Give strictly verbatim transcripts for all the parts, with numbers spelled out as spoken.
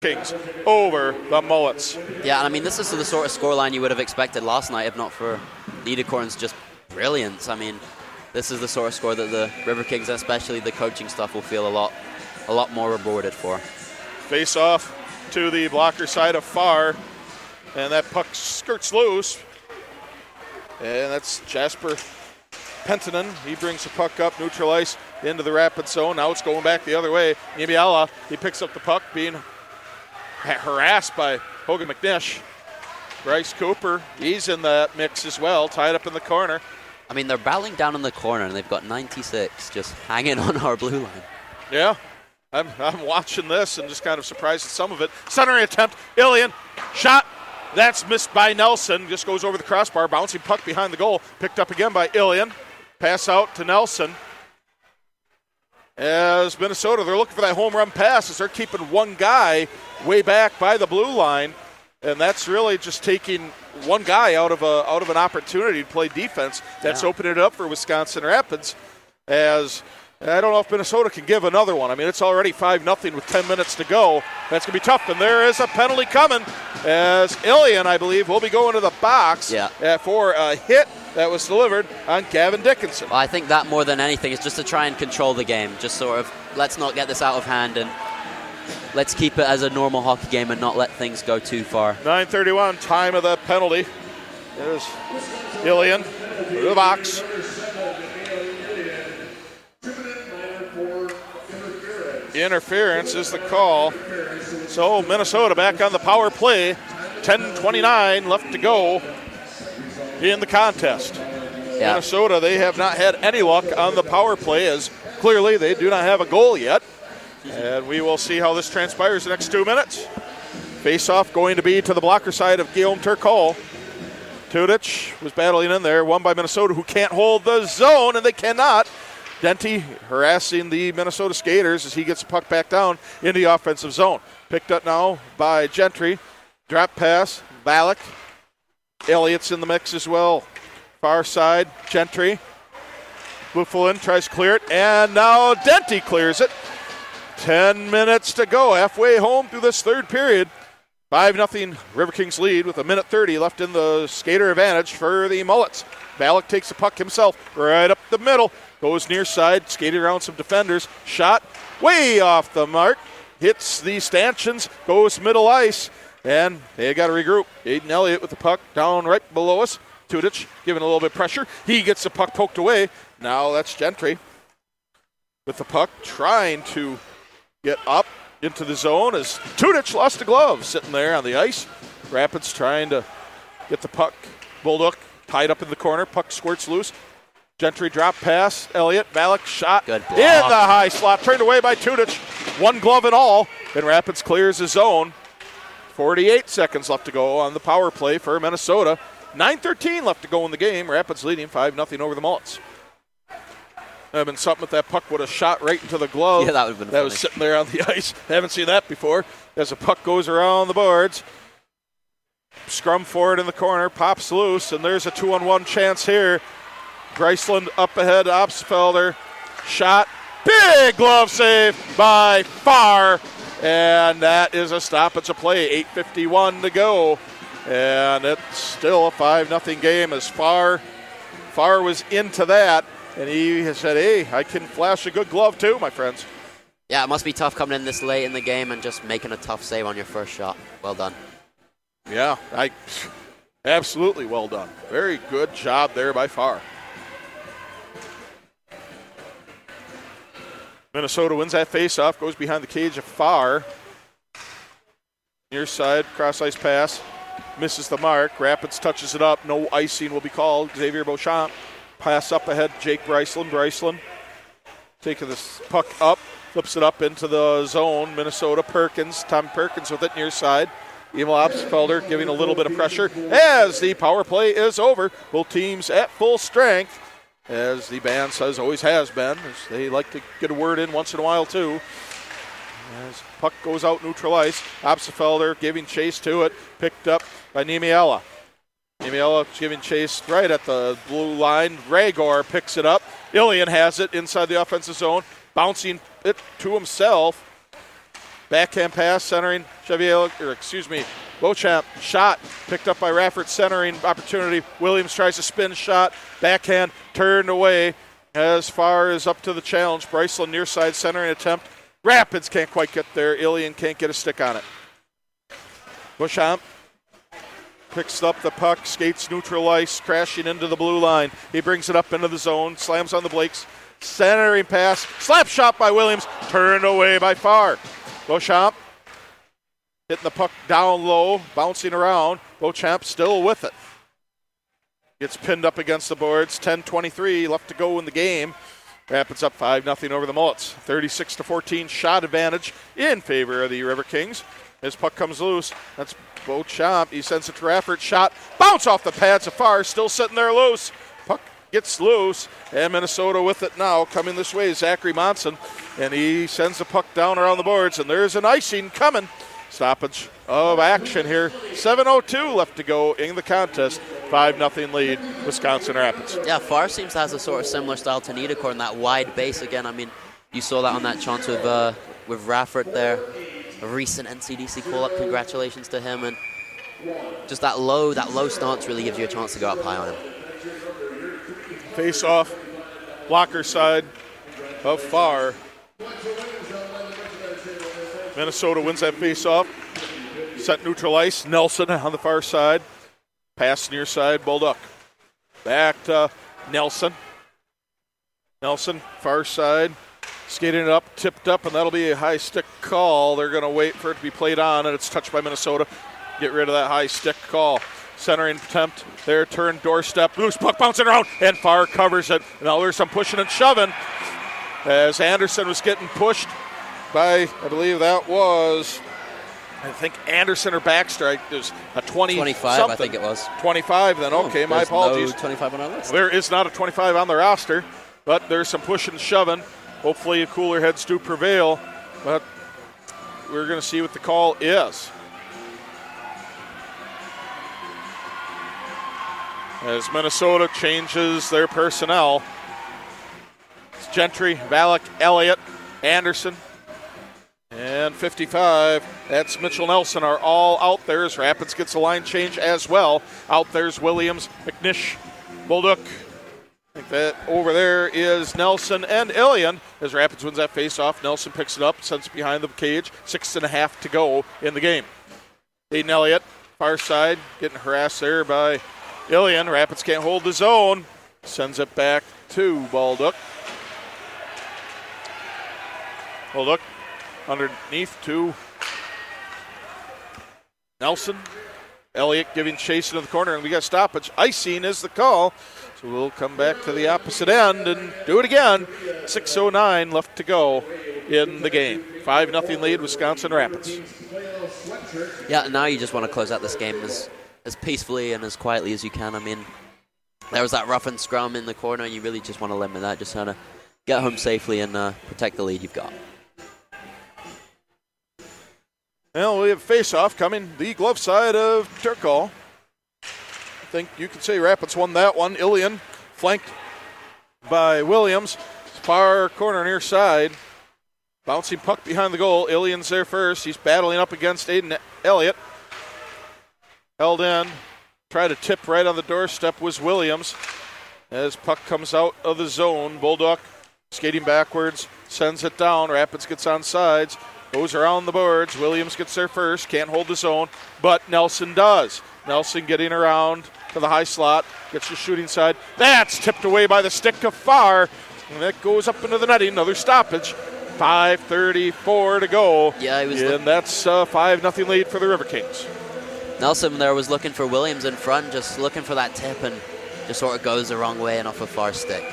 Kings over the Mullets. Yeah, and I mean, this is the sort of scoreline you would have expected last night, if not for Niederkorn's just brilliance. I mean, this is the sort of score that the River Kings, especially the coaching stuff, will feel a lot, a lot more rewarded for. Face off to the blocker side of Farr, and that puck skirts loose. And that's Jasper Penttinen. He brings the puck up, neutral ice into the rapid zone. Now it's going back the other way. Niemiala, he picks up the puck, being harassed by Hogan McNish. Bryce Cooper, he's in that mix as well, tied up in the corner. I mean, they're battling down in the corner, and they've got ninety-six just hanging on our blue line. Yeah, I'm, I'm watching this and just kind of surprised at some of it. Centering attempt, Ilian, shot. That's missed by Nelson. Just goes over the crossbar, bouncing puck behind the goal. Picked up again by Ilian. Pass out to Nelson. As Minnesota, they're looking for that home run pass as they're keeping one guy way back by the blue line. And that's really just taking one guy out of a out of an opportunity to play defense. That's yeah. opening it up for Wisconsin Rapids. As I don't know if Minnesota can give another one. I mean, it's already five nothing with ten minutes to go. That's going to be tough. And there is a penalty coming as Ilian, I believe, will be going to the box yeah. for a hit that was delivered on Gavin Dickinson. Well, I think that more than anything is just to try and control the game. Just sort of, let's not get this out of hand and let's keep it as a normal hockey game and not let things go too far. nine thirty-one, time of the penalty. There's Ilian to the box. Interference is the call. So Minnesota back on the power play. ten twenty-nine left to go in the contest. Yeah. Minnesota, they have not had any luck on the power play, as clearly they do not have a goal yet. And we will see how this transpires the next two minutes. Face-off going to be to the blocker side of Guillaume Turcol. Tudich was battling in there, won by Minnesota, who can't hold the zone, and they cannot. Denty harassing the Minnesota skaters as he gets the puck back down into the offensive zone. Picked up now by Gentry. Drop pass, Ballack. Elliott's in the mix as well. Far side, Gentry. Buffalin tries to clear it, and now Denty clears it. Ten minutes to go, halfway home through this third period. five nothing River Kings lead with a minute thirty left in the skater advantage for the Mullets. Ballack takes the puck himself right up the middle. Goes near side, skating around some defenders. Shot way off the mark. Hits the stanchions, goes middle ice, and they got to regroup. Aiden Elliott with the puck down right below us. Tudich giving a little bit of pressure. He gets the puck poked away. Now that's Gentry with the puck trying to get up into the zone as Tudich lost the glove sitting there on the ice. Rapids trying to get the puck. Bulldog tied up in the corner. Puck squirts loose. Gentry drop pass. Elliott, Ballack shot Good block. In the high slot. Turned away by Tudich. One glove and all. And Rapids clears his zone. forty-eight seconds left to go on the power play for Minnesota. nine thirteen left to go in the game. Rapids leading five nothing over the Mullets. That would have been something if that puck would have shot right into the glove. Yeah, that would have been That funny. was sitting there on the ice. Haven't seen that before. As the puck goes around the boards. Scrum forward in the corner. Pops loose. And there's a two-on-one chance here. Griceland up ahead. Opsfelder. Shot. Big glove save by Farr. And that is a stoppage of play. eight fifty-one to go. And it's still a five nothing game as Farr, Farr was into that. And he has said, hey, I can flash a good glove too, my friends. Yeah, it must be tough coming in this late in the game and just making a tough save on your first shot. Well done. Yeah, I absolutely well done. Very good job there by Farr. Minnesota wins that faceoff, goes behind the cage of Farr. Near side, cross ice pass, misses the mark. Rapids touches it up. No icing will be called. Xavier Beauchamp. Pass up ahead, Jake Bryceland. Bryceland taking this puck up, flips it up into the zone. Minnesota, Perkins. Tom Perkins with it near side. Emil Opsfelder giving a little bit of pressure as the power play is over. Both teams at full strength, as the band says always has been. As they like to get a word in once in a while too. As puck goes out neutral ice, Opsfelder giving chase to it, picked up by Niemiala. Niemiala giving chase right at the blue line. Ragor picks it up. Ilian has it inside the offensive zone, bouncing it to himself. Backhand pass, centering, Chevier, or excuse me, Beauchamp, shot, picked up by Raffert, centering opportunity. Williams tries a spin shot, backhand, turned away as far as up to the challenge. Bryceland near side centering attempt. Rapids can't quite get there. Ilion can't get a stick on it. Beauchamp picks up the puck, skates neutral ice, crashing into the blue line. He brings it up into the zone, slams on the Blakes. Centering pass, slap shot by Williams, turned away by Farr. Beauchamp hitting the puck down low, bouncing around. Beauchamp still with it. Gets pinned up against the boards. ten twenty-three left to go in the game. Rapids up five nothing over the Mullets. thirty-six to fourteen shot advantage in favor of the River Kings. His puck comes loose. That's Beauchamp. He sends it to Raffert. Shot. Bounce off the pads of Farr. Still sitting there loose. Puck gets loose. And Minnesota with it now. Coming this way, Zachary Monson. And he sends the puck down around the boards. And there's an icing coming. Stoppage of action here. seven oh two left to go in the contest. five nothing lead, Wisconsin Rapids. Yeah, Farr seems to have a sort of similar style to Niederkorn, that wide base again. I mean, you saw that on that chance with, uh, with Raffert there. A recent N C D C call-up, congratulations to him. And just that low, that low stance really gives you a chance to go up high on him. Face off, blocker side of Farr. Minnesota wins that face-off. Set neutral ice. Nelson on the far side. Pass near side. Bolduc. Back to Nelson. Nelson, far side. Skating it up, tipped up, and that'll be a high stick call. They're going to wait for it to be played on, and it's touched by Minnesota. Get rid of that high stick call. Centering attempt. There, turn, doorstep. Loose puck bouncing around, and Farr covers it. Now there's some pushing and shoving as Anderson was getting pushed by, I believe that was, I think Anderson or Backstrike. There's a twenty twenty-five, something. I think it was. twenty-five then, okay, oh, my apologies. No twenty-five on our list. There is not a twenty-five on the roster, but there's some pushing and shoving. Hopefully cooler heads do prevail, but we're going to see what the call is. As Minnesota changes their personnel, it's Gentry, Valak, Elliott, Anderson, and fifty-five. That's Mitchell Nelson are all out there as Rapids gets a line change as well. Out there's Williams, McNish, Bolduc. I think that over there is Nelson and Ilion as Rapids wins that face-off. Nelson picks it up, sends it behind the cage. Six and a half to go in the game. Aiden Elliott, far side, getting harassed there by Ilion. Rapids can't hold the zone. Sends it back to Bolduc. Bolduc underneath to Nelson. Elliott giving chase into the corner, and we got stoppage. Icing is the call. So we'll come back to the opposite end and do it again. six oh nine left to go in the game. five nothing lead, Wisconsin Rapids. Yeah, now you just want to close out this game as, as peacefully and as quietly as you can. I mean, there was that rough and scrum in the corner, and you really just want to limit that, just kind of get home safely and uh, protect the lead you've got. Well, we have face-off coming the glove side of Turkall. I think you could say Rapids won that one. Ilion flanked by Williams. Far corner near side. Bouncing puck behind the goal. Ilion's there first. He's battling up against Aiden Elliott. Held in. Tried to tip right on the doorstep was Williams. As puck comes out of the zone. Bolduc skating backwards. Sends it down. Rapids gets on sides. Goes around the boards. Williams gets there first. Can't hold the zone. But Nelson does. Nelson getting around to the high slot. Gets the shooting side. That's tipped away by the stick of Farr. And that goes up into the netting. Another stoppage. five thirty-four to go. Yeah, he was. And look- that's a five nothing lead for the River Kings. Nelson there was looking for Williams in front, just looking for that tip, and just sort of goes the wrong way and off a far stick.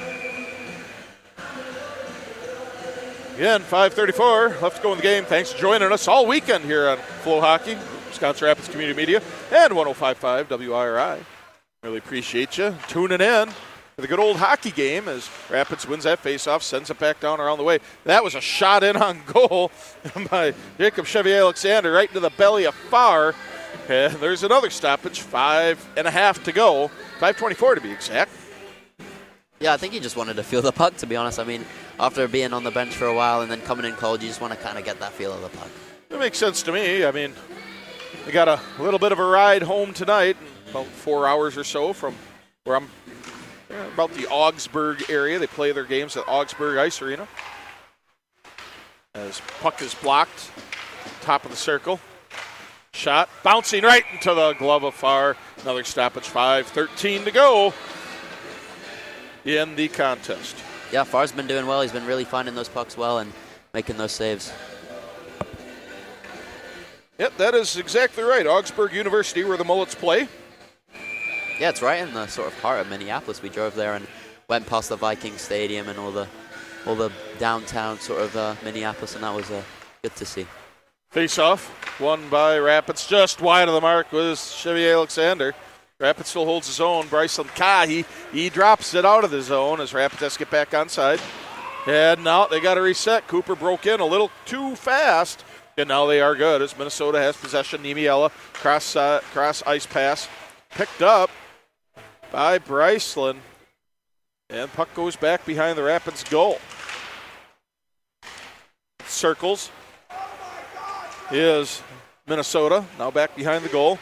Again, five thirty-four left to go in the game. Thanks for joining us all weekend here on Flow Hockey, Wisconsin Rapids Community Media, and one oh five point five W I R I. Really appreciate you tuning in for the good old hockey game as Rapids wins that faceoff, sends it back down around the way. That was a shot in on goal by Jacob Chevier-Alexander right into the belly of Farr. And there's another stoppage, five and a half to go, five twenty-four to be exact. Yeah, I think he just wanted to feel the puck, to be honest. I mean, after being on the bench for a while and then coming in cold, you just want to kind of get that feel of the puck. It makes sense to me. I mean, we got a little bit of a ride home tonight, about four hours or so from where I'm, yeah, about the Augsburg area. They play their games at Augsburg Ice Arena. As puck is blocked, top of the circle. Shot bouncing right into the glove of Farr. Another stoppage, five thirteen to go in the contest. Yeah, Farr's been doing well. He's been really finding those pucks well and making those saves. Yep, that is exactly right. Augsburg University, where the Mullets play. Yeah, it's right in the sort of heart of Minneapolis. We drove there and went past the Viking Stadium and all the all the downtown sort of uh, Minneapolis, and that was uh, good to see. Face-off, won by Rapids, just wide of the mark was Chevy Alexander. Rapids still holds his own. Bryson Ka, he, he drops it out of the zone as Rapids has to get back onside. And now they got to reset. Cooper broke in a little too fast, and now they are good as Minnesota has possession. Niemiela, cross, uh, cross ice pass, picked up by Bryceland, and puck goes back behind the Rapids goal. Circles is Minnesota, now back behind the goal.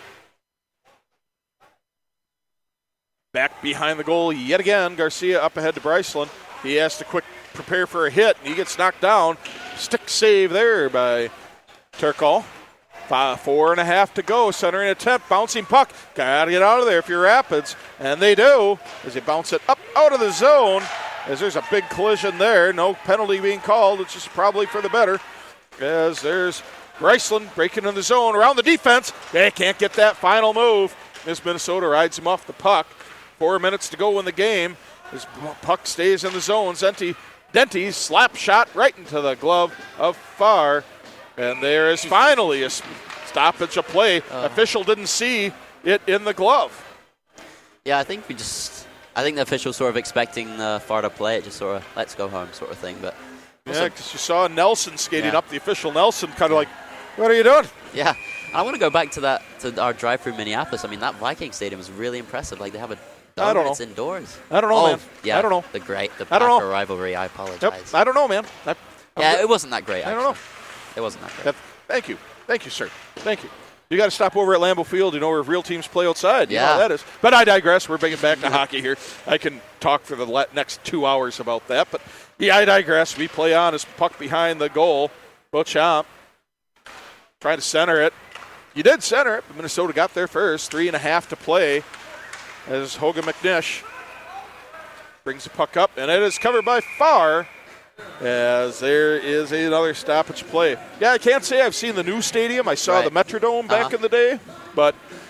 Back behind the goal yet again. Garcia up ahead to Bryceland. He has to quick prepare for a hit, and he gets knocked down. Stick save there by Turkall. Five, four and a half to go. Centering attempt, bouncing puck. Got to get out of there if you're Rapids, and they do as they bounce it up out of the zone. As there's a big collision there. No penalty being called, which is probably for the better. As there's Bryceland breaking in the zone around the defense. They can't get that final move. As Minnesota rides him off the puck. Four minutes to go in the game. His puck stays in the zone. Zenti, Denty slap shot right into the glove of Farr. And there is finally a stoppage of play. Uh, Official didn't see it in the glove. Yeah, I think we just, I think the official sort of expecting uh, Farr to play it, just sort of let's go home sort of thing. But yeah, because you saw Nelson skating yeah. up. The official Nelson kind of like, what are you doing? Yeah, I want to go back to that to our drive through Minneapolis. I mean, that Viking Stadium is really impressive. Like they have a I don't know. It's indoors. I don't know, oh, man. Yeah, I don't know. The great, the I don't know. Packer rivalry. I apologize. Yep. I don't know, man. I, yeah, good. It wasn't that great. Actually. I don't know. It wasn't that great. That, thank you. Thank you, sir. Thank you. You got to stop over at Lambeau Field, you know, where real teams play outside. You yeah. know how that is. But I digress. We're bringing back to hockey here. I can talk for the next two hours about that. But, yeah, I digress. We play on as puck behind the goal. Beauchamp trying to center it. You did center it, but Minnesota got there first. Three and a half to play as Hogan McNish brings the puck up, and it is covered by Farr as there is another stoppage play. Yeah, I can't say I've seen the new stadium. I saw right. the Metrodome back uh-huh. in the day, but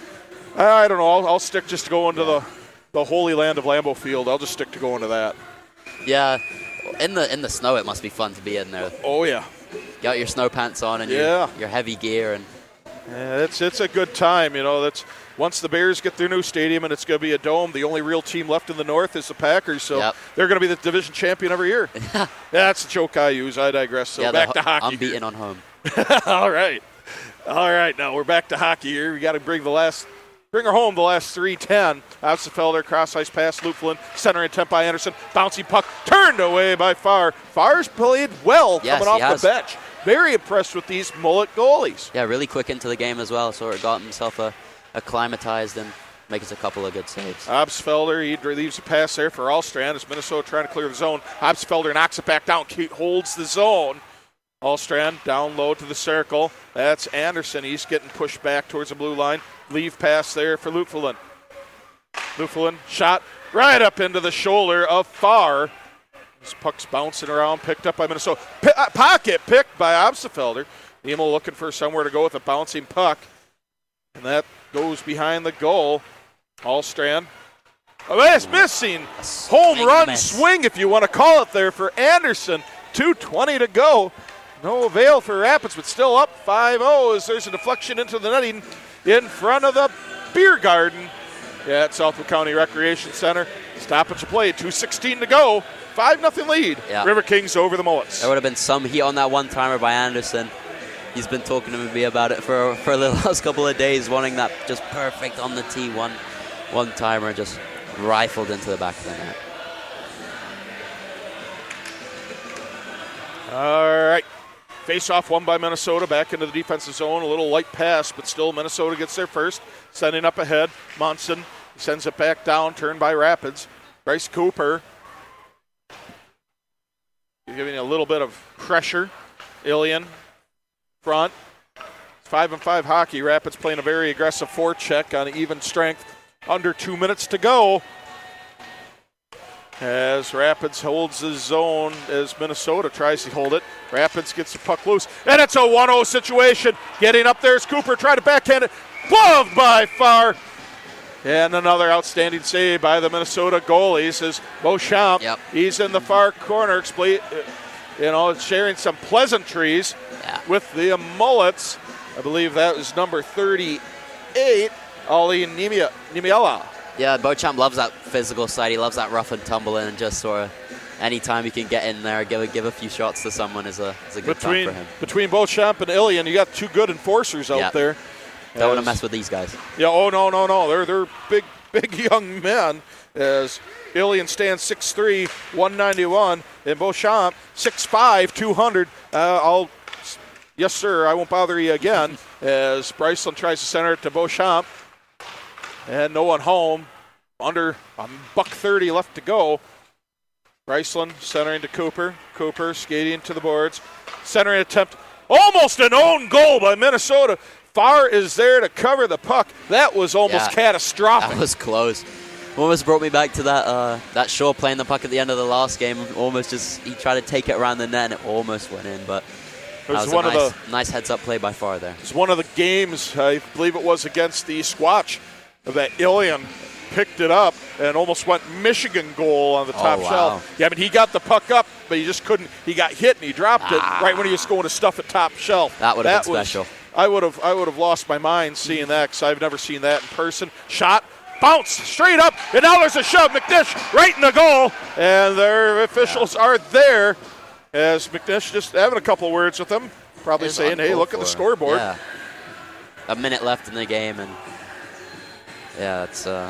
I don't know. I'll, I'll stick just to going to the, the holy land of Lambeau Field. I'll just stick to going to that. Yeah, in the in the snow, it must be fun to be in there. Oh, yeah. Got your snow pants on and yeah. your, your heavy gear. and yeah, it's, it's a good time, you know. That's once the Bears get their new stadium and it's going to be a dome, the only real team left in the North is the Packers, so yep. they're going to be the division champion every year. yeah, that's the joke I use. I digress. So yeah, back to hockey. Unbeaten here. on home. All right. All right, now we're back to hockey here. We got to bring the last, bring her home the last three ten. Outsefelder, cross ice pass, Luflin, center intent by Anderson, bouncing puck, turned away by Farr. Farr's played well yes, coming off has. the bench. Very impressed with these Mullet goalies. Yeah, really quick into the game as well, sort of got himself a, acclimatized and makes a couple of good saves. Obsfelder, he leaves a pass there for Allstrand as Minnesota trying to clear the zone. Obsfelder knocks it back down, holds the zone. Allstrand down low to the circle. That's Anderson. He's getting pushed back towards the blue line. Leave pass there for Luflin. Luflin shot right up into the shoulder of Farr. This puck's bouncing around, picked up by Minnesota. P- uh, pocket picked by Obsfelder. Emo looking for somewhere to go with a bouncing puck. And that goes behind the goal. Allstrand. Oh, that's missing. Home run miss. Swing, if you want to call it there, for Anderson. two twenty to go. No avail for Rapids, but still up five oh as there's a deflection into the netting in front of the beer garden at Southwood County Recreation Center. Stoppage of play, two sixteen to go. five nothing lead. Yeah. River Kings over the Mullets. There would have been some heat on that one-timer by Anderson. He's been talking to me about it for for the last couple of days, wanting that just perfect on the tee one one timer, just rifled into the back of the net. All right, Face-off won by Minnesota, back into the defensive zone. A little light pass, but still Minnesota gets there first. Sending up ahead. Munson sends it back down, turned by Rapids. Bryce Cooper giving a little bit of pressure. Ilian front. Five and five hockey. Rapids playing a very aggressive forecheck on even strength. Under two minutes to go. As Rapids holds the zone as Minnesota tries to hold it. Rapids gets the puck loose. And it's a one oh situation. Getting up there is Cooper. Trying to backhand it. Gloved by Farr. And another outstanding save by the Minnesota goalies is Beauchamp. Yep. He's in the far corner. You know, sharing some pleasantries yeah. with the Mullets. I believe that was number thirty-eight, Ollie Niemiela. Yeah, Beauchamp loves that physical side. He loves that rough and tumble in, and just sort of anytime you can get in there, give a, give a few shots to someone is a, is a good between, time for him. Between Beauchamp and Ilian, you got two good enforcers out yeah. there. Don't want to mess with these guys. Yeah, oh, no, no, no. They're they're big, big young men. As Ilian stands six three, one ninety-one, and Beauchamp six five, two hundred. Uh, I'll, yes, sir, I won't bother you again. As Bryceland tries to center it to Beauchamp. And no one home. Under a buck thirty left to go. Bryceland centering to Cooper. Cooper skating to the boards. Centering attempt. Almost an own goal by Minnesota. Farr is there to cover the puck. That was almost yeah, catastrophic. That was close. Almost brought me back to that uh, that Shaw playing the puck at the end of the last game. Almost just, he tried to take it around the net and it almost went in, but that was, was a nice, the, nice heads-up play by Farr there. It was one of the games, I believe it was against the Squatch, that Ilian picked it up and almost went Michigan goal on the top oh, wow. shelf. Yeah, I mean, he got the puck up, but he just couldn't. He got hit and he dropped ah. it right when he was going to stuff it top shelf. That would have been was, special. I would have I would have lost my mind seeing that because I've never seen that in person. Shot, bounce, straight up, and now there's a shove. McNish right in the goal, and their officials yeah. are there as McNish just having a couple of words with them, probably saying, hey, look at the scoreboard. Yeah. A minute left in the game, and yeah, it's uh,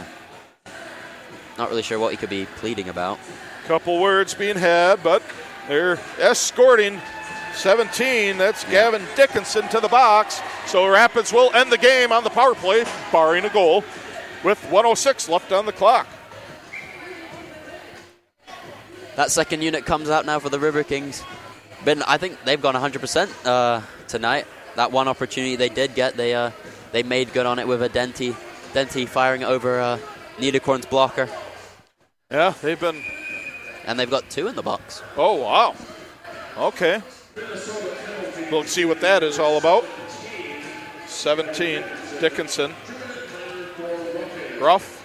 not really sure what he could be pleading about. Couple words being had, but they're escorting seventeen, that's Gavin Dickinson to the box. So Rapids will end the game on the power play, barring a goal, with one oh six left on the clock. That second unit comes out now for the River Kings. Been, I think they've gone one hundred percent uh, tonight. That one opportunity they did get, they uh, they made good on it with a Denty, Denty firing it over uh, Niederkorn's blocker. Yeah, they've been... And they've got two in the box. Oh, wow. Okay. We'll see what that is all about. seventeen, Dickinson. Ruff.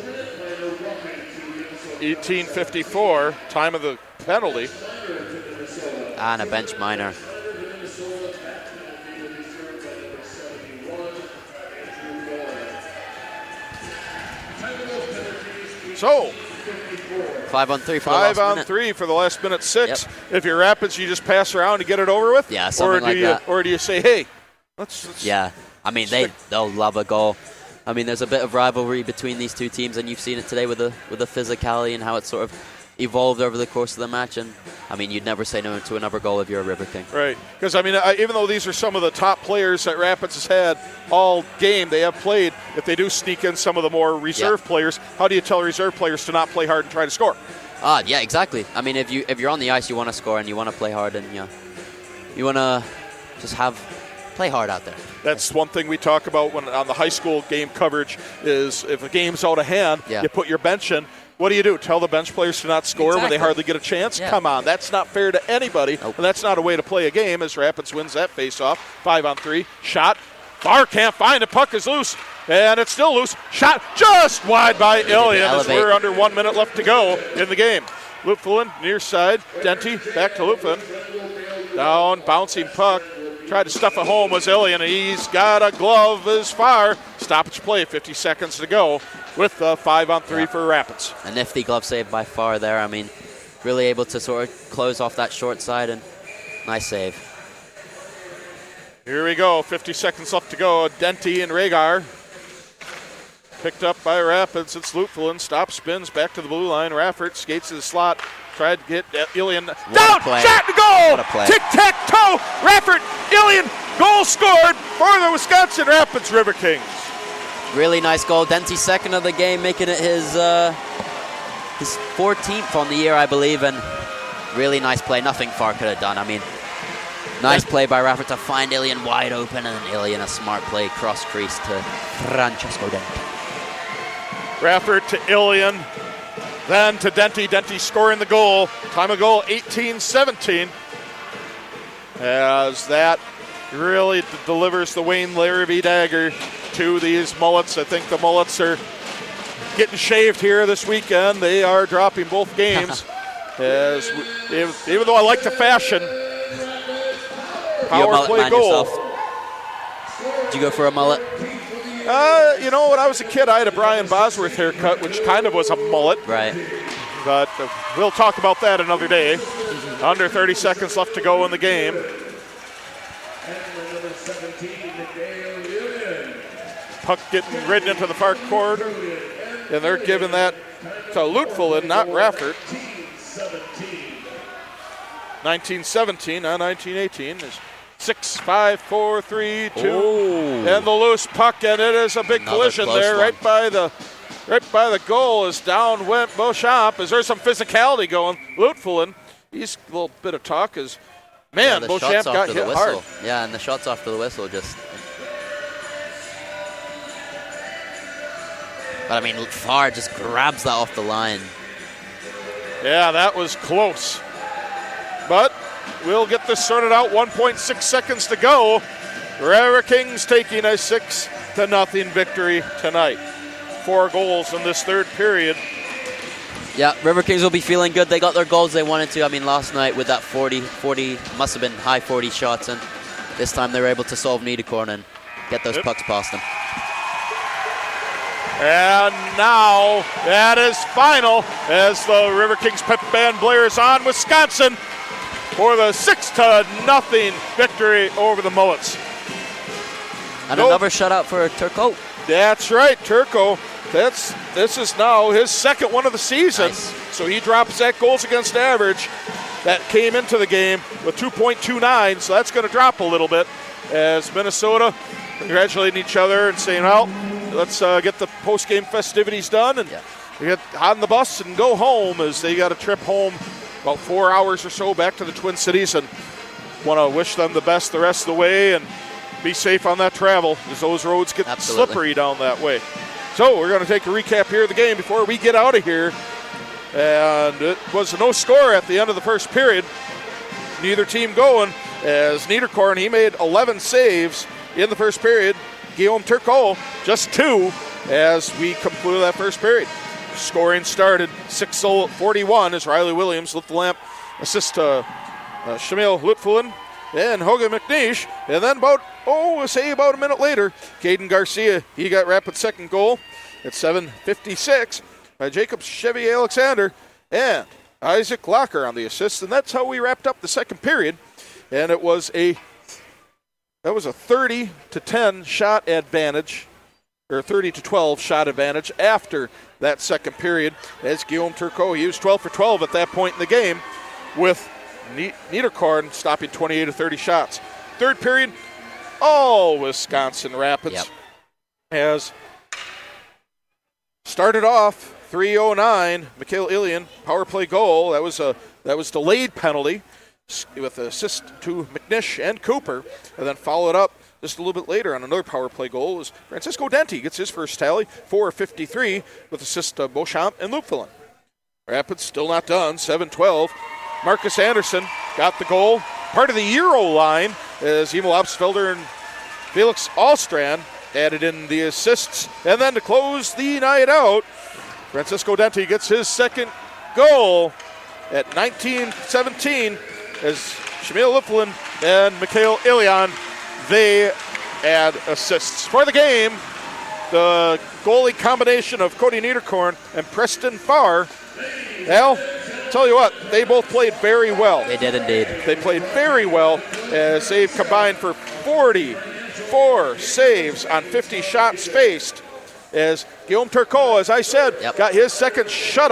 eighteen fifty-four, time of the penalty. And a bench minor. So, Five on three for Five the last on minute. three for the last minute six. Yep. If you're Rapids, you just pass around to get it over with? Yeah, something or do like you, that. Or do you say, hey, let's... let's yeah, I mean, they, they'll love a goal. I mean, there's a bit of rivalry between these two teams, and you've seen it today with the with the physicality and how it sort of evolved over the course of the match. And, I mean, you'd never say no to another goal if you're a River King. Right. Because, I mean, I, even though these are some of the top players that Rapids has had all game, they have played, if they do sneak in some of the more reserve yeah. players, how do you tell reserve players to not play hard and try to score? Ah, yeah, exactly. I mean, if you if you're on the ice, you want to score and you want to play hard, and you know, you want to just have play hard out there. That's one thing we talk about when on the high school game coverage is if a game's out of hand, yeah. you put your bench in. What do you do? Tell the bench players to not score exactly. when they hardly get a chance? Yeah. Come on, that's not fair to anybody, nope. and that's not a way to play a game. As Rapids wins that faceoff, five on three, shot. Farr can't find it. Puck is loose, and it's still loose. Shot just wide by Ilian as we're under one minute left to go in the game. Lutflin near side. Denty back to Lutflin. Down, bouncing puck. Tried to stuff it home was Ilian. He's got a glove as Farr. Stoppage play, fifty seconds to go with a five on three yeah. for Rapids. A nifty glove save by Farr there. I mean, really able to sort of close off that short side, and nice save. Here we go, fifty seconds left to go. Denty and Rhaegar. Picked up by Rapids. It's Lutflin. Stops, spins back to the blue line. Raffert skates to the slot. tried to get uh, Ilian down, play. shot to goal. What a play. Tic-tac-toe, Raffert, Ilian, goal scored for the Wisconsin Rapids River Kings. Really nice goal. Denty's second of the game, making it his uh, his fourteenth on the year, I believe, and really nice play. Nothing Farr could have done. I mean, nice play by Raffert to find Ilian wide open, and then Ilian a smart play cross crease to Francesco Denty. Raffert to Ilian, then to Denty. Denty scoring the goal. Time of goal eighteen seventeen. As that really d- delivers the Wayne Larrabee dagger to these Mullets. I think the Mullets are getting shaved here this weekend. They are dropping both games. As we, if, even though I like the fashion, power play goal. Yourself. Did you go for a mullet? Uh, you know, when I was a kid, I had a Brian Bosworth haircut, which kind of was a mullet. Right. But uh, we'll talk about that another day. Under thirty seconds left to go in the game. Puck getting ridden into the far corner, and they're giving that to Lutfulin, not Raffert. nineteen seventeen, not nineteen eighteen. Is six, five, four, three, two, Ooh. and the loose puck, and it is a big Another collision there, one. right by the, right by the goal. As down went Beauchamp. Is there some physicality going? Lutfulin, he's a little bit of talk. Is man, yeah, Beauchamp got hit hard. Yeah, and the shots after the whistle just. But I mean, Farr just grabs that off the line. Yeah, that was close. But we'll get this sorted out. one point six seconds to go. River Kings taking a six to nothing victory tonight. Four goals in this third period. Yeah, River Kings will be feeling good. They got their goals they wanted to. I mean, last night with that forty, forty, must have been high forty shots, and this time they were able to solve Niederkorn and get those yep. pucks past them. And now that is final as the River Kings pep band blares on Wisconsin for the six to nothing victory over the Mullets. And nope. another shutout for Turco. That's right, Turco. That's this is now his second one of the season. Nice. So he drops that goals against average that came into the game with two point two nine. So that's going to drop a little bit as Minnesota congratulating each other and saying, well, let's uh, get the post-game festivities done and yeah. get on the bus and go home, as they got a trip home about four hours or so back to the Twin Cities, and want to wish them the best the rest of the way and be safe on that travel as those roads get Absolutely. slippery down that way. So we're going to take a recap here of the game before we get out of here. And it was a no score at the end of the first period. Neither team going, as Niederkorn, he made eleven saves in the first period. Guillaume Turcot, just two, as we concluded that first period. Scoring started six forty-one as Riley Williams lit the lamp, assist to uh, Shamil Lutfulin and Hogan McNeish. And then about, oh, say about a minute later, Caden Garcia, he got Rapid's second goal at seven fifty-six by Jacob Chevy Alexander and Isaac Locker on the assist. And that's how we wrapped up the second period. And it was a That was a thirty to ten shot advantage, or thirty to twelve shot advantage after that second period, as Guillaume Turcot, he was twelve for twelve at that point in the game, with Niederkorn stopping twenty-eight to thirty shots. Third period, all Wisconsin Rapids yep. has started off three oh nine. Mikhail Ilian, power play goal. That was a that was delayed penalty, with an assist to McNish and Cooper, and then followed up just a little bit later on another power play goal as Francisco Denty gets his first tally, four fifty-three, with assist to Beauchamp and Lutfulin. Rapids still not done, seven twelve. Marcus Anderson got the goal, part of the Euro line, as Emil Obstfelder and Felix Allstrand added in the assists. And then to close the night out, Francisco Denty gets his second goal at nineteen seventeen, as Shamil Lutfulin and Mikhail Ilian, they add assists. For the game, the goalie combination of Cody Niederkorn and Preston Farr, well, tell you what, they both played very well. They did indeed. They played very well, as they've combined for forty-four saves on fifty shots faced, as Guillaume Turcot, as I said, yep. got his second shutout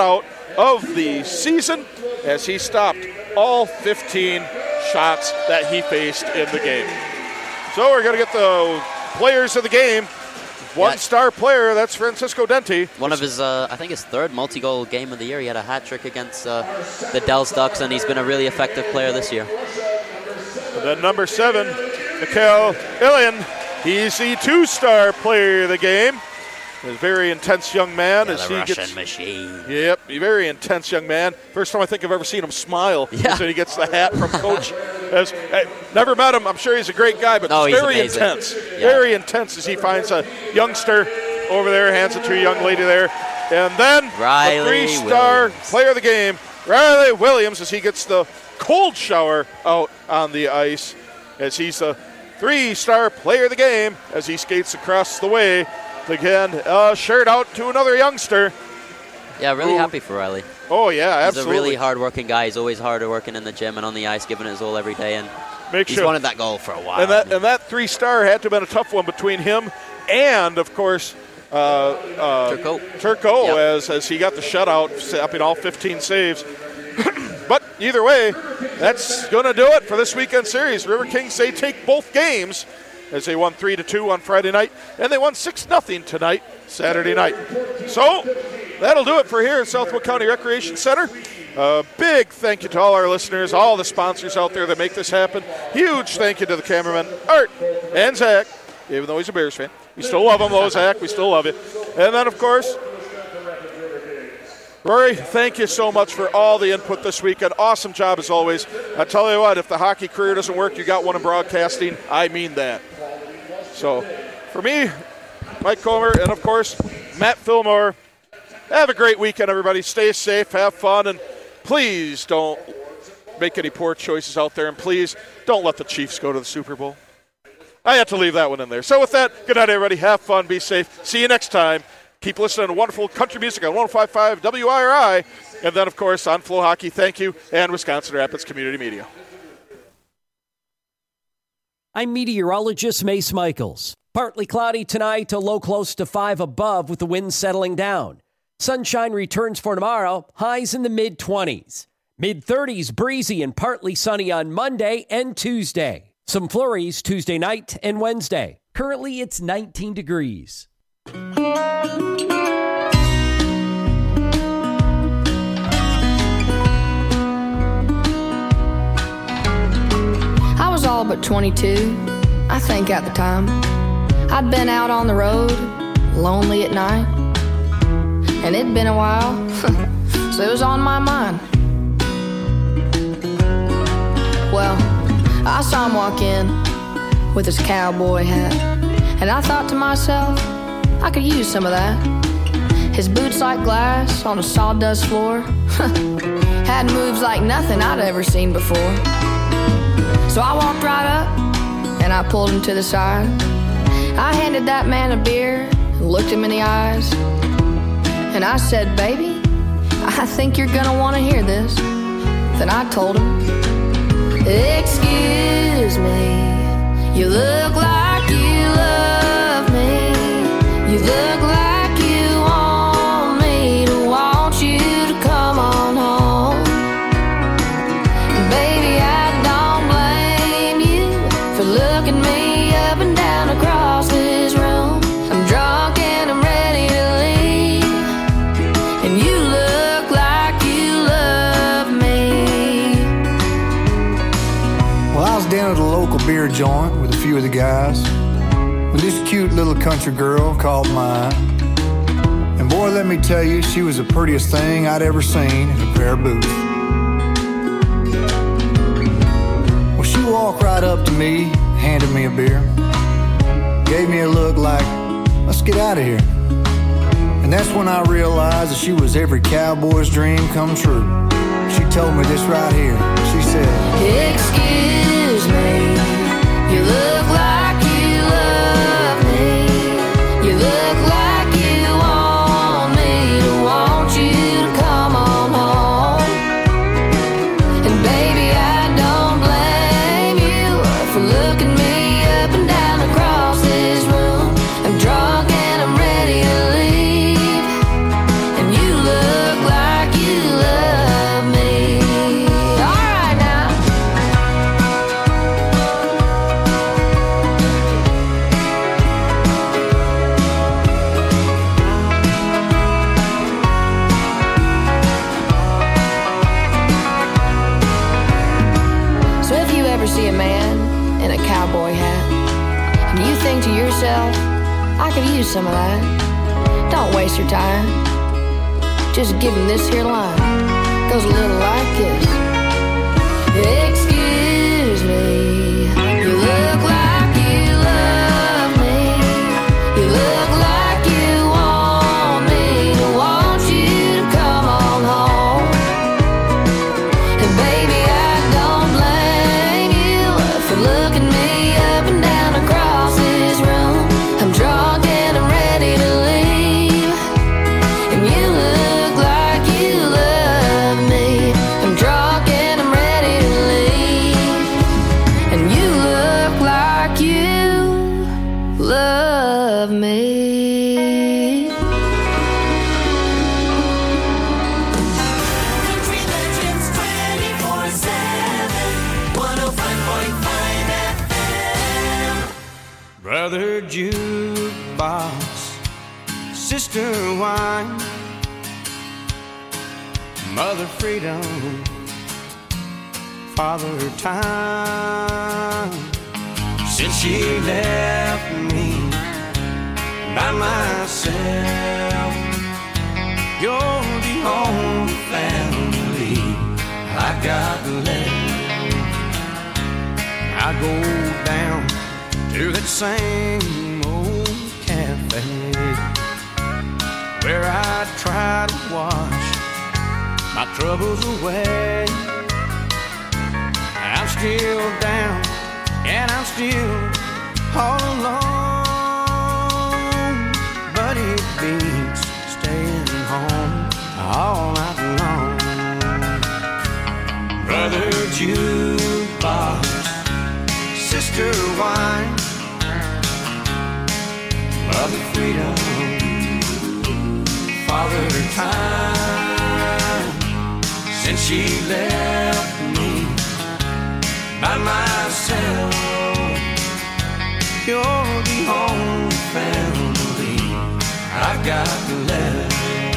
of the season as he stopped all fifteen shots that he faced in the game. So we're going to get the players of the game. One yeah. star player, that's Francisco Denti. One of his, uh, I think his third multi-goal game of the year. He had a hat trick against uh, the Dells Ducks, and he's been a really effective player this year. And then number seven, Mikhail Ilyin. He's the two-star player of the game. A very intense young man. Yeah, as the he Russian gets, machine. Yep, a very intense young man. First time I think I've ever seen him smile. Yeah. When he gets the hat from Coach. As, I never met him. I'm sure he's a great guy, but no, he's very amazing. intense. Yeah. Very intense as he finds a youngster over there, hands it to a young lady there. And then Riley the three-star Williams. player of the game, Riley Williams, as he gets the cold shower out on the ice, as he's the three-star player of the game as he skates across the way. Again, uh, shirt out to another youngster. Yeah, really who, happy for Riley. Oh, yeah, absolutely. He's a really hard-working guy. He's always hard working in the gym and on the ice, giving it his all every day. And Make he's sure. wanted that goal for a while. And that, and that three-star had to have been a tough one between him and, of course, uh, uh, Turco. Turco yep. as, as he got the shutout, snapping all fifteen saves. But either way, that's going to do it for this weekend series. River Kings, they take both games as they won three to two on Friday night, and they won six nothing tonight, Saturday night. So that'll do it for here at Southwood County Recreation Center. A uh, big thank you to all our listeners, all the sponsors out there that make this happen. Huge thank you to the cameraman, Art and Zach, even though he's a Bears fan. We still love him, though, Zach. We still love you. And then, of course, Rory, thank you so much for all the input this weekend. Awesome job as always. I tell you what, if the hockey career doesn't work, you got one in broadcasting. I mean that. So, for me, Mike Comer, and of course, Matt Fillmore, have a great weekend, everybody. Stay safe, have fun, and please don't make any poor choices out there, and please don't let the Chiefs go to the Super Bowl. I had to leave that one in there. So with that, good night, everybody. Have fun, be safe. See you next time. Keep listening to wonderful country music on one oh five point five W I R I. And then, of course, on Flow Hockey, thank you, and Wisconsin Rapids Community Media. I'm meteorologist Mace Michaels. Partly cloudy tonight, a low close to five above with the wind settling down. Sunshine returns for tomorrow, highs in the mid-twenties. mid-thirties, breezy and partly sunny on Monday and Tuesday. Some flurries Tuesday night and Wednesday. Currently, it's nineteen degrees. I was all but twenty-two, I think at the time. I'd been out on the road, lonely at night. And it'd been a while, so it was on my mind. Well, I saw him walk in with his cowboy hat, and I thought to myself, I could use some of that. His boots like glass on a sawdust floor had moves like nothing I'd ever seen before. So I walked right up and I pulled him to the side. I handed that man a beer and looked him in the eyes, and I said, baby, I think you're gonna want to hear this. Then I told him, excuse me, you look like you love me. You look like you want me to want you to come on home. And baby, I don't blame you for looking me up and down across this room. I'm drunk and I'm ready to leave, and you look like you love me. Well, I was down at a local beer joint with a few of the guys when this cute little country girl caught my eye. And boy, let me tell you, she was the prettiest thing I'd ever seen in a pair of boots. Well, she walked right up to me, handed me a beer, gave me a look like, let's get out of here. And that's when I realized that she was every cowboy's dream come true. She told me this right here. She said, excuse me, you look like you love me. You look like you want me to want you to come on home. And baby, I don't blame you for looking me up and down across this room. I'm drunk and I'm ready to leave, and you look like you I could use some of that. Don't waste your time. Just give him this here line. Goes a little like this. Excuse me, you look like you love me. You look like you want me to want you to come on home. And baby, I don't blame you for looking me up and down across this room. I'm drunk and I'm ready to leave, and you look like you love me. I'm drunk and I'm ready to leave, and you look like you love me. Country Legends twenty-four seven, one oh five point five F M. Brother jukebox, sister wine, mother freedom, father time. Since she left me by myself, you're the only family I got left. I go down to that same old cafe where I try to wash my troubles away. I'm still down and I'm still all alone, but it beats staying home all night long. Brother jukebox, sister wine, mother freedom, father time. Since she left me by myself, you're the only family I've got left.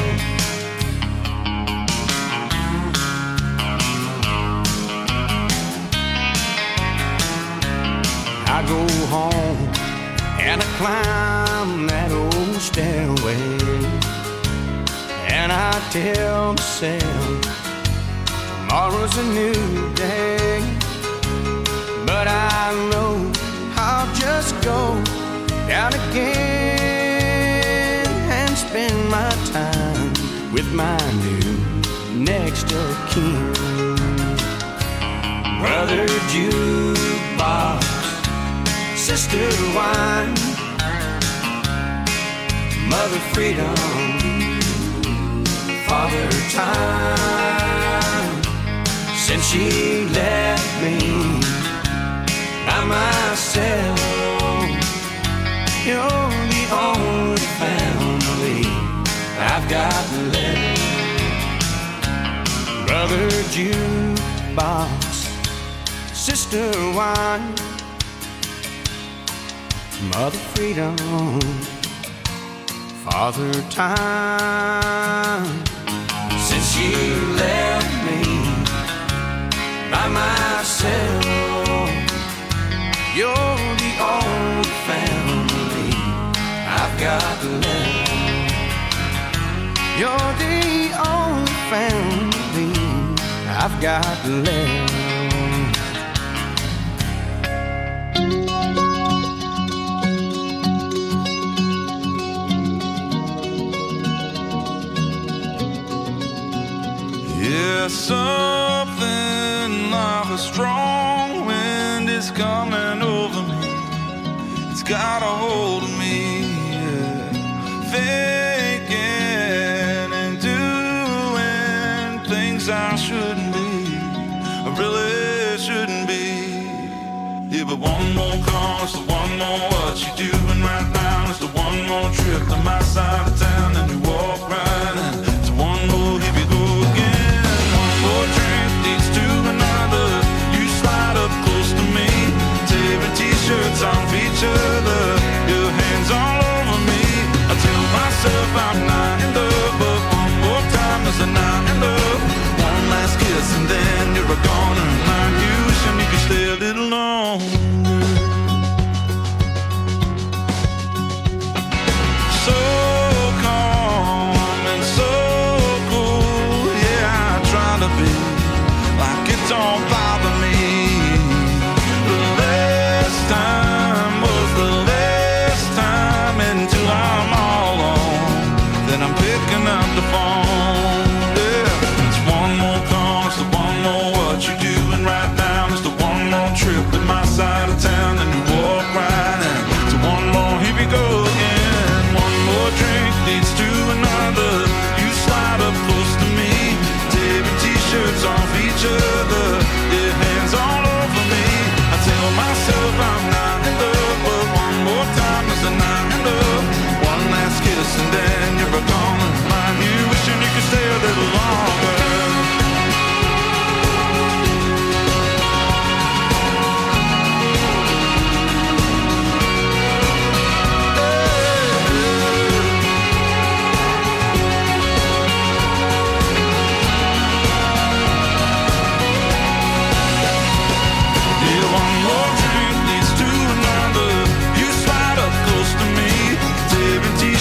I go home and I climb that old stairway, and I tell myself tomorrow's a new day. But I know I'll just go down again and spend my time with my new next of kin. Brother jukebox, sister wine, mother freedom, father time. Since she left me by myself, you're the only family I've got left. Brother jukebox, sister wine, mother freedom, father time. Since she left me by myself, you're the only family I've got left. You're the only family I've got left. Yeah, something like a strong wind is coming over me. It's got a hold of me, yeah. Thinking and doing things I shouldn't be, I really shouldn't be. Yeah, but one more call is the one more what you doing right now. It's the one more trip to my side of town, and you walk right in. It's one more, here we go again. One drink leads to another. You slide up close to me, tearing t-shirts off each other, your hands all over me. I tell myself I'm not in love, but one more time is a not in love. One last kiss and then you're a goner. And I'm wishing you could stay a little longer.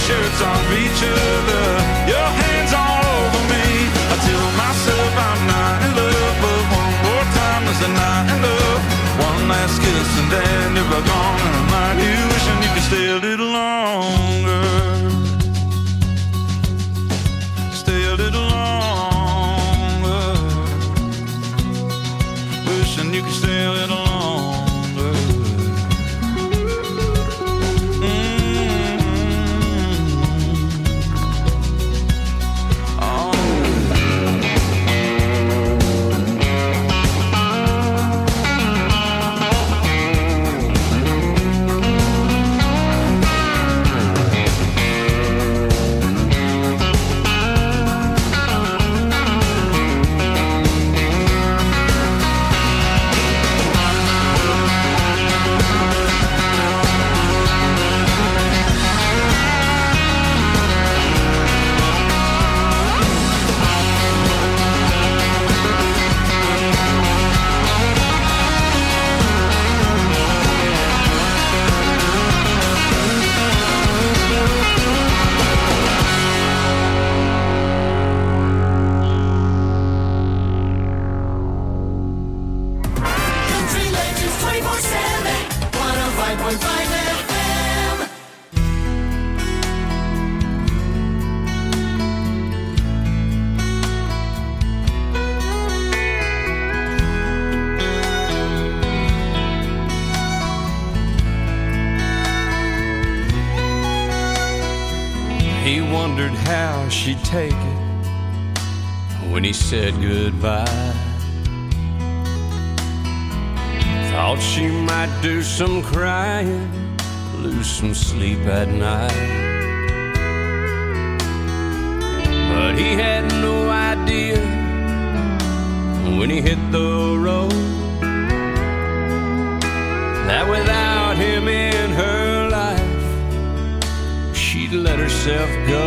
t-shirts off each other, your hands all over me. I tell myself I'm not in love, but one more time is a night in love. One last kiss and then you're gone, and I'm like you wishing you could stay a little longer. Stay a little longer. Wishing you could stay a little longer. He wondered how she'd take it when he said goodbye. Thought she might do some crying, lose some sleep at night. But he had no idea when he hit the road that without him in her life, she'd let herself go,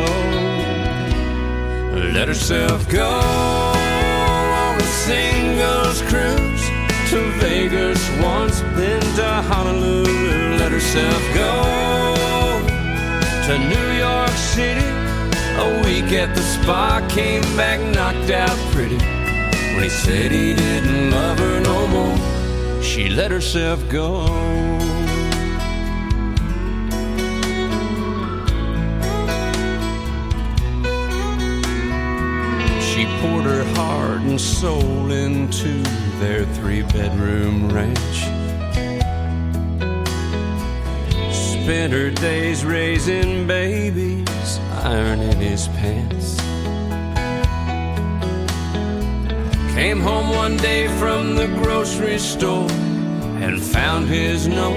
let herself go on a singles cruise to Vegas once, then to Honolulu. Let herself go to New York City, a week at the spa, came back knocked out pretty. When he said he didn't love her no more, she let herself go. She poured her heart and soul into their three-bedroom ranch. Spent her days raising babies, ironing his pants. Came home one day from the grocery store and found his note.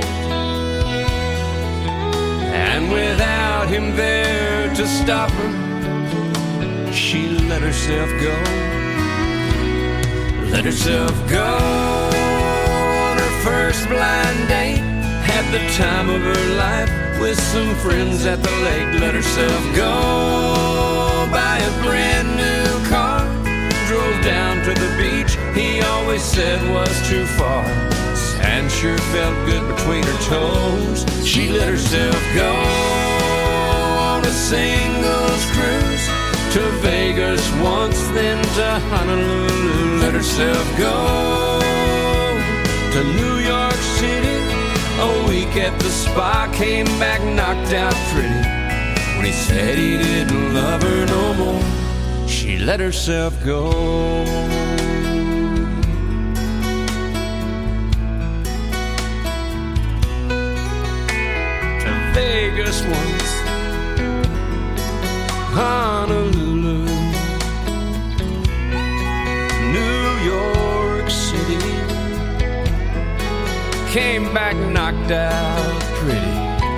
And without him there to stop her, she let herself go. Let herself go on her first blind date. Had the time of her life with some friends at the lake. Let herself go buy a brand new car. Drove down to the beach he always said was too far. Sand sure felt good between her toes. She let herself go on a singles cruise to Vegas once, then to Honolulu. Let herself go to New York City, a week at the spa, came back knocked out pretty. When he said he didn't love her no more, she let herself go. To Vegas once, Honolulu, New York City, came back knocked out pretty.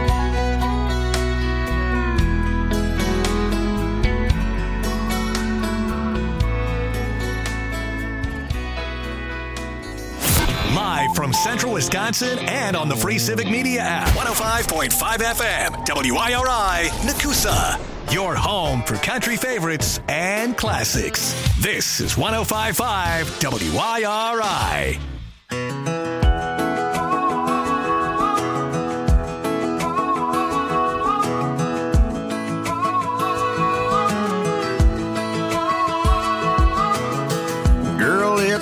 Live from Central Wisconsin and on the free Civic Media app. one oh five point five F M, W I R I, Nakusa. Your home for country favorites and classics. This is one oh five point five W I R I.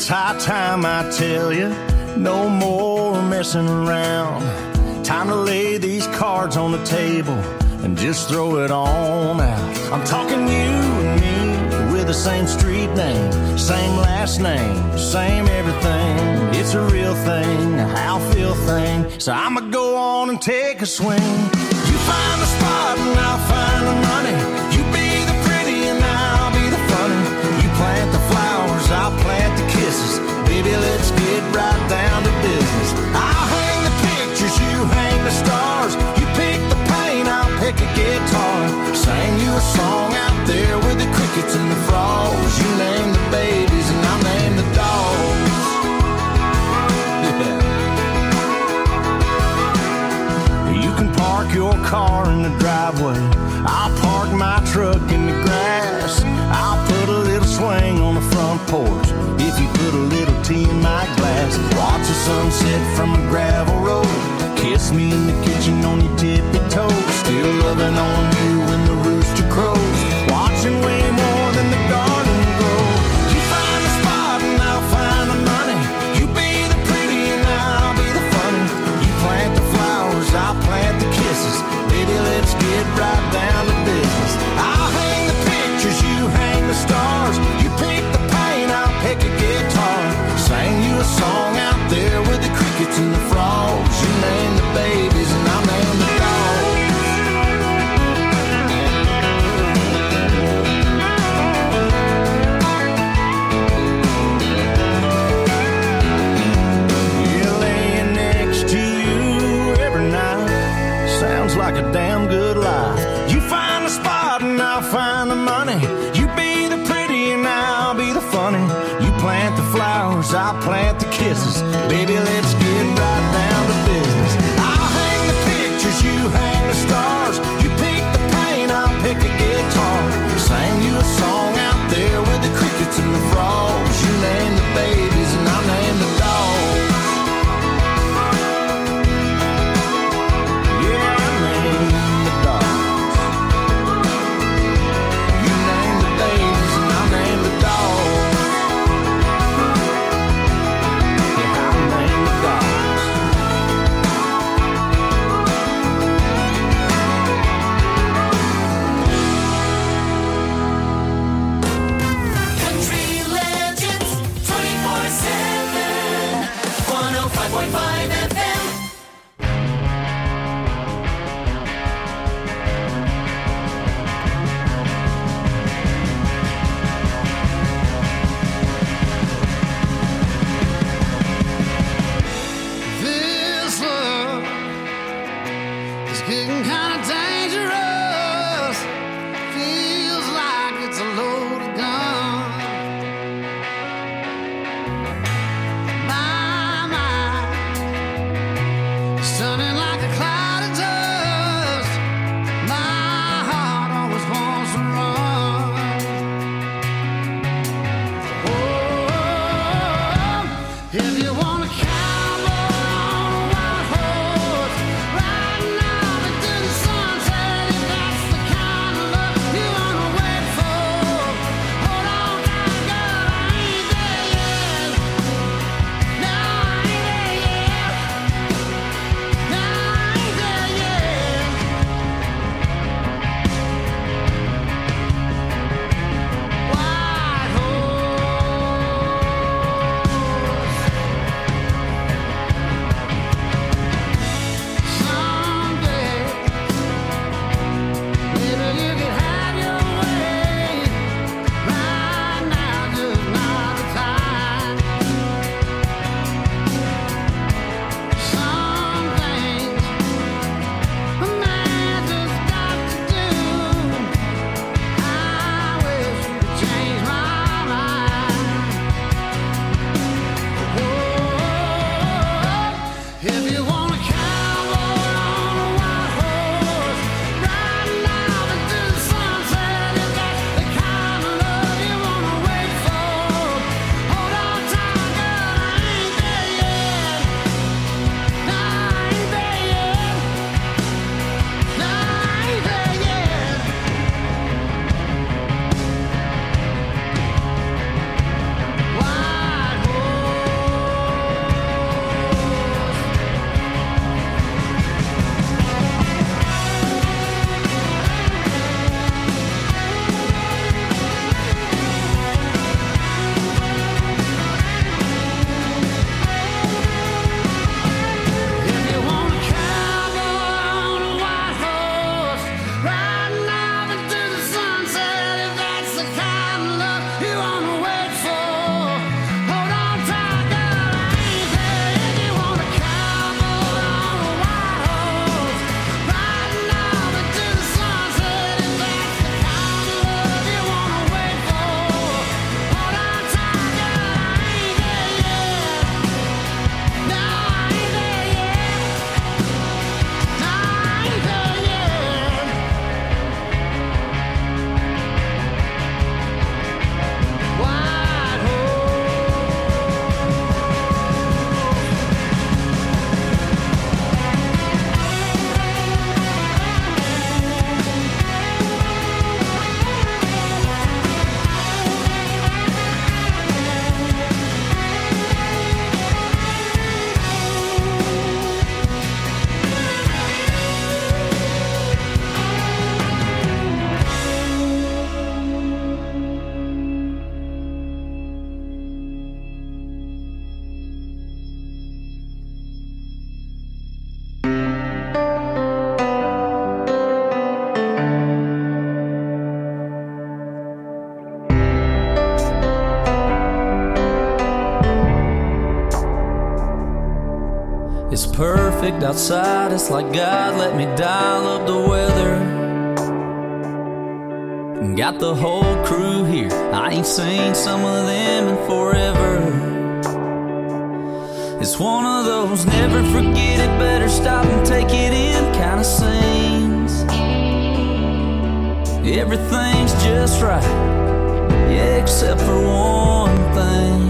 It's high time I tell you, no more messing around. Time to lay these cards on the table and just throw it on out. I'm talking you and me with the same street name, same last name, same everything. It's a real thing, a how feel thing. So I'ma go on and take a swing. You find the spot and I'll find the money. You be the pretty and I'll be the funny. You plant the flowers, I'll plant the kisses. Baby, let's get right down to business. I'll hang the pictures, you hang the stars. You pick the paint, I'll pick a guitar. Sing you a song out there with the crickets and the frogs. You name the babies and I'll name the dogs. Yeah. You can park your car in the driveway. I'll park my truck in the grass. I'll put a little swing on the front porch if you put a little tea in my glass. Watch the sunset from a gravel road. Kiss me in the kitchen on your tippy toes. Still loving on you when the rooster crows. Watching way more than the garden grow. You find the spot and I'll find the money. You be the pretty and I'll be the funny. You plant the flowers, I'll plant the kisses. Baby, let's get right down to business. I'll hang the pictures, you hang the stars. You pick the paint, I'll pick a guitar. Sing you a song out there with the crickets and the frogs. You name the babies and I'll name the dogs. Yeah, laying next to you every night sounds like a damn good life. You find the spot and I'll find the money. You be the pretty and I'll be the funny. You plant the flowers, I'll plant the kisses. Baby, let's get right down to business. I'll hang the pictures, you hang the stars. You pick the paint, I'll pick a guitar. Sing you a song out there with the crickets and the frogs. You name the babies and I'll name the dogs. Yeah, I name the dogs. You name the babies and I'll name the dogs. Yeah, I'll name the dogs. Country legends, twenty-four seven, one oh five point five F M. This love is getting kind of dangerous. Feels like it's a loaded gun. My mind is turning like a cloud of dust. My heart always wants to run. Oh, if you want a cowboy on a wild horse, riding out into the sunset, if that's the kind of love you wanna wait for. Hold on now, girl, I ain't there yet. No, I ain't there yet. No, I ain't there yet. White horse. Someday, maybe you could have your way. Right now, just not the time. Some things a man just got to do. I wish you could change my mind. Oh, if you want a cowboy on a white horse, riding out into outside, it's like God let me dial up the weather. Got the whole crew here, I ain't seen some of them in forever. It's one of those never forget it, better stop and take it in kind of scenes. Everything's just right, yeah, except for one thing.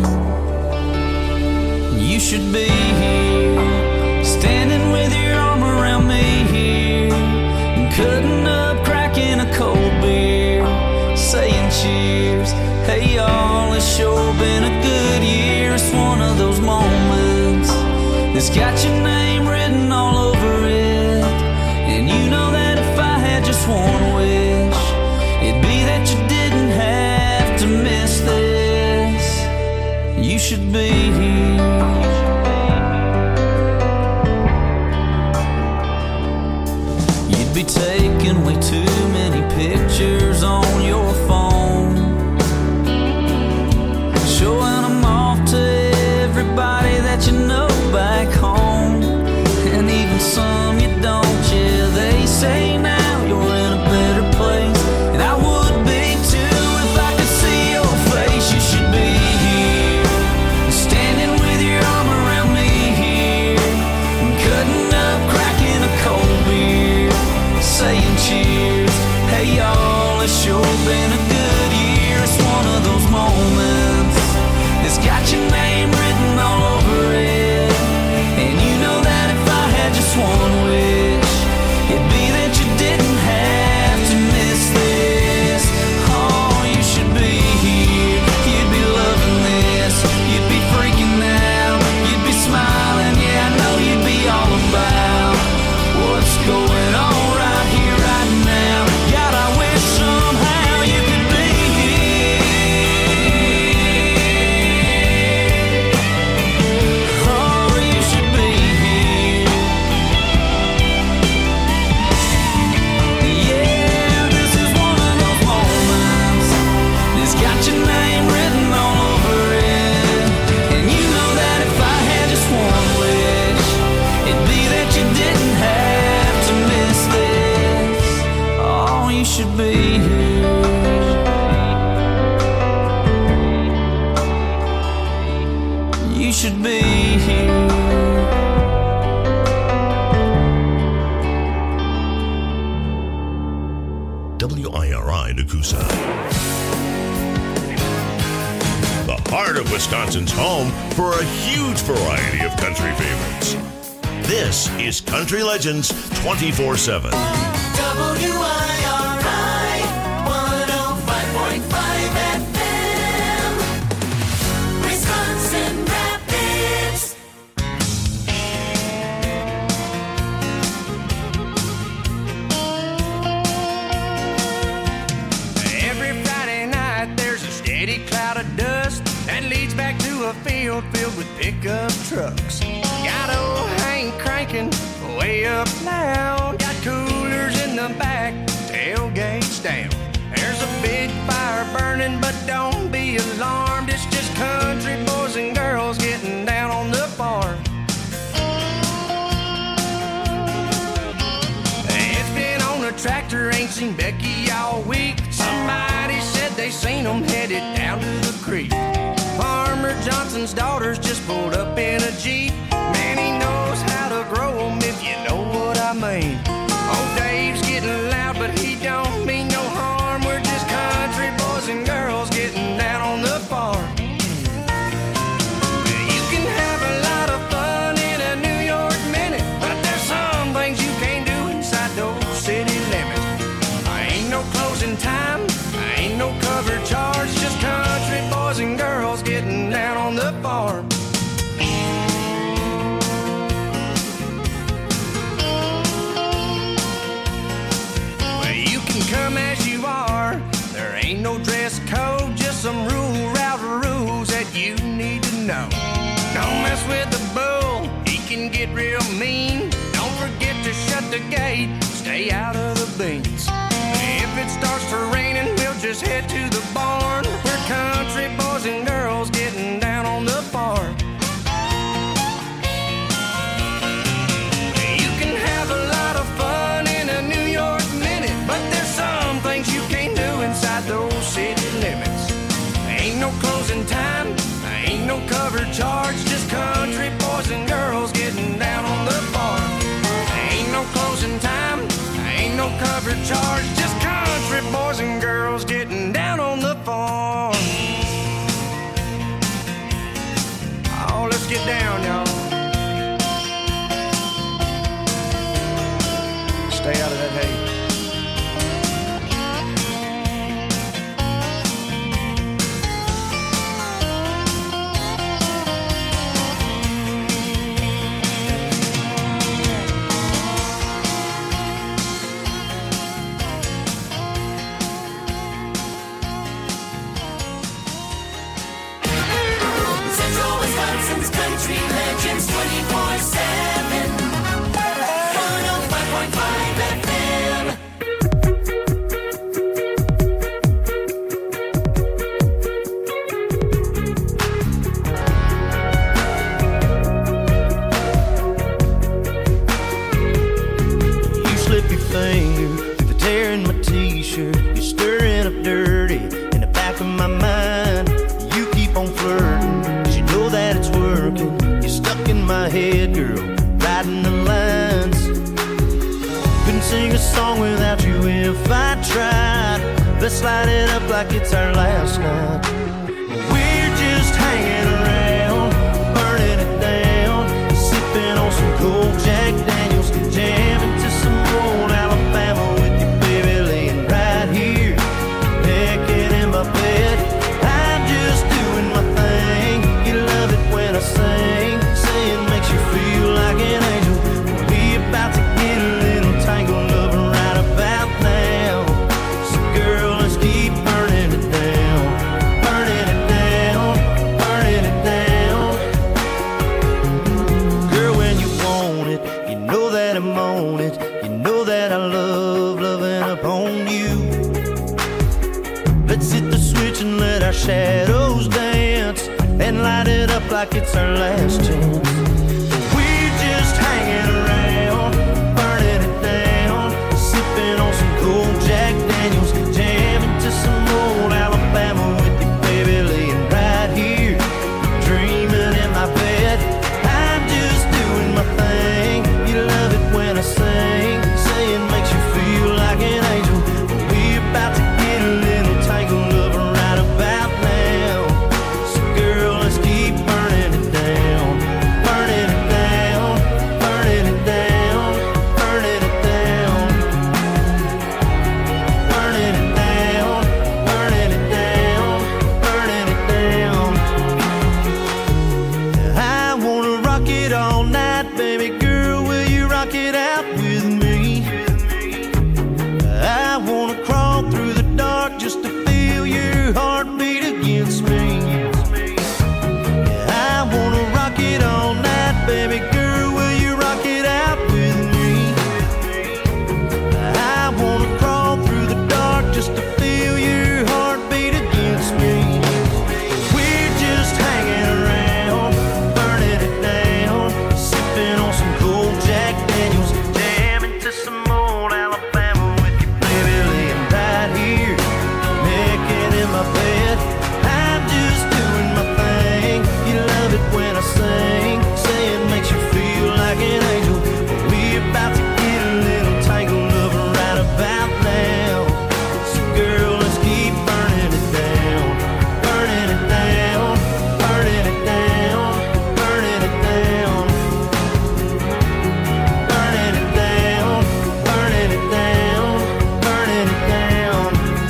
You should be here, standing with your arm around me here, and cutting up, cracking a cold beer, saying cheers. Hey y'all, it's sure been a good year. It's one of those moments that's got your name written all over it. And you know that if I had just one wish, it'd be that you didn't have to miss this. You should be here. You'd be taking way too many pictures on your phone, showing them off to everybody that you know back home, and even some you don't. Yeah, they say now you're in a better place, and I would be too if I could see your face. You should be here, standing with your arm around me here, cutting up, cracking a cold beer, saying cheers. Hey y'all, it's sure been a good year. It's one of those moments that's got your name written all over it. And you know that if I had just one wish, it'd be that you didn't have to miss this. Oh, you should be here, you'd be loving this, you'd be freaking out, you'd be smiling. Yeah, I know you'd be all about what's going on right here, right now. God, I wish somehow you could be here. Oh, you should be here. Yeah, this is one of those moments that's got your name written all over it. And you know that if I had just one wish, it'd be that you didn't have to miss this. Oh, you should be here. You should be here. W I R I Nakusa. The heart of Wisconsin's home for a huge variety of country favorites. This is Country Legends twenty-four seven. W I R I one oh five point five F M, Wisconsin Rapids. Every Friday night there's a steady cloud of dust that leads back to a field filled with pickup trucks. Got old Hank cranking way up loud. Got coolers in the back, tailgates down. There's a big fire burning, but don't be alarmed. It's just country boys and girls getting down on the farm. It's been on a tractor, ain't seen Becky all week. Somebody said they seen them headed down to the creek. Farmer Johnson's daughters just pulled up in a Jeep. Man, he knows how to grow them, if you know what I mean. Old Dave's getting loud, but he don't mean no harm. We're just country boys and girls getting down on the farm. You can have a lot of fun in a New York minute, but there's some things you can't do inside those city limits. I ain't no closing time, I ain't no cover charge, just country boys and girls getting down on the farm. Well, you can come as you are, there ain't no dress code, just some rule route rules that you need to know. Don't mess with the bull, he can get real mean. Don't forget to shut the gate, stay out of the beans. If it starts to raining, we'll just head to the barn. We're country boys and girls getting down on the farm. Country Legends twenty-four seven. one oh five point five F M. You slip your finger through the tear in my t-shirt. You're stirring up dirty in the back of my mind. You keep on flirting, cause you know that it's working. You're stuck in my head, girl, writing the lines. Couldn't sing a song without you if I tried. Let's light it up like it's our last night. We're just hanging around, burning it down, sipping on some cold Jack Daniels, jamming to some old Alabama with you, baby, laying right here, naked in my bed. I'm just doing my thing. You love it when I sing, saying makes you feel like an angel. We about to get a little tangled up right about now. So girl, let's keep burning it down, burning it down, burning it down. Girl, when you want it, you know that I'm on it. You know that I love loving upon you. Let's hit the switch and let our shadows dance, and light it up like it's our last chance. We're just hanging around, burning it down, sipping on some cold Jack Daniels, jamming to some old Alabama with you, baby, laying right here, dreaming in my bed. I'm just doing my thing. You love it when I sing, saying makes you feel like an angel. We about to get a little tangled up right about now. So girl, let's keep burning it down, burning it down, burning it down, burning it down, burning it down, burning it down, burning it down. I wanna rock it all night, baby girl, will you rock it out with me? I wanna crawl through the dark just to feel your heartbeat against me. I wanna rock it all night, baby girl, will you rock it out with me? I wanna crawl through the dark just to feel your heartbeat against me. We're just hanging around, burning it down, sipping on some cold Jack Daniels, jamming to some old Alabama with you, baby, laying right here, naked in my bed. I'm just doing my thing. You love it when I sing, saying makes you feel like an angel. We about to get a little tangled up right about now. So girl, let's keep burning it down, burning it down, burning it down, burning it down, burning it down, burning it down, burning it down.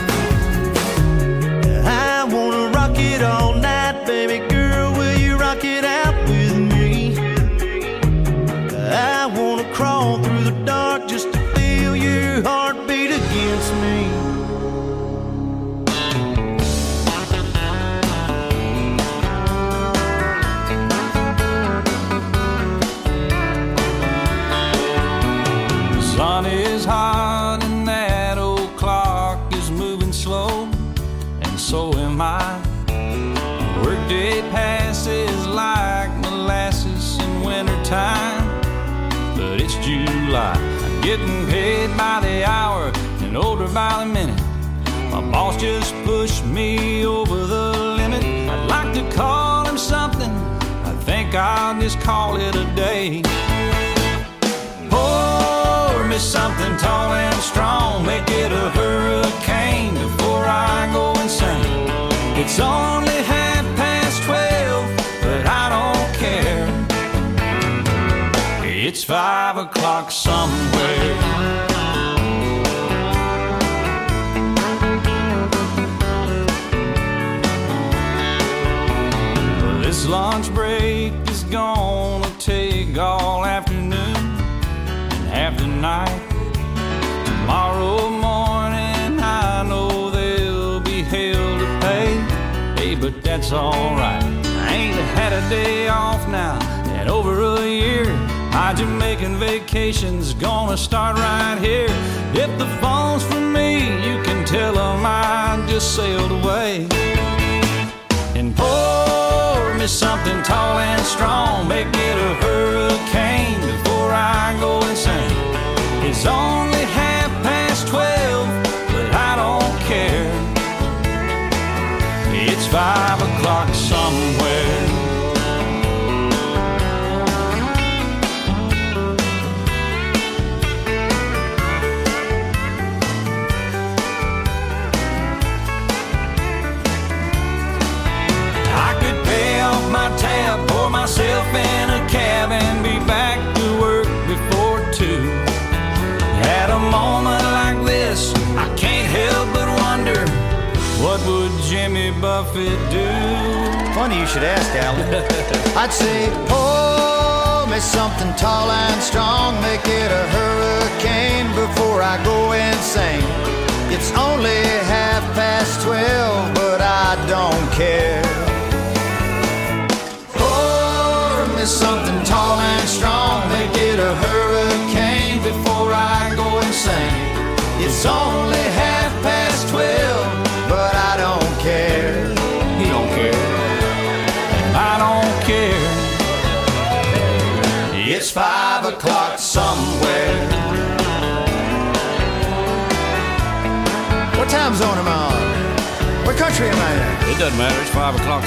I wanna rock it all night, baby girl, will you rock it out with me? I wanna crawl through the dark just to feel your heartbeat against me. The sun is hot and that old clock is moving slow, and so am I. Workday passes like molasses in wintertime, but it's July. I'm getting paid by the hour and older by the minute. My boss just pushed me over the limit. I'd like to call him something, I think I'll just call it a day. Pour me something tall and strong, make it a hurricane before I go insane. It's only half past twelve, but I don't care. It's five o'clock somewhere. This lunch break is gonna take all afternoon and half the night. Tomorrow morning I know there'll be hell to pay. Hey, but that's alright, I ain't had a day off now in over a year. My Jamaican vacation's gonna start right here. If the phone's for me, you can tell them I just sailed away. And pour me something tall and strong, make it a hurricane before I go insane. It's only half past twelve, but I don't care. It's five o'clock somewhere. Tab, pour myself in a cab and be back to work before two. At a moment like this, I can't help but wonder, what would Jimmy Buffett do? Funny you should ask, Alan. I'd say, pour me something tall and strong, make it a hurricane before I go insane. It's only half past twelve, but I don't care. Something tall and strong, make it a hurricane before I go insane. It's only half past twelve, but I don't care. He don't care, and I don't care. It's five o'clock somewhere. What time zone am I on? What country am I in? It doesn't matter, it's five o'clock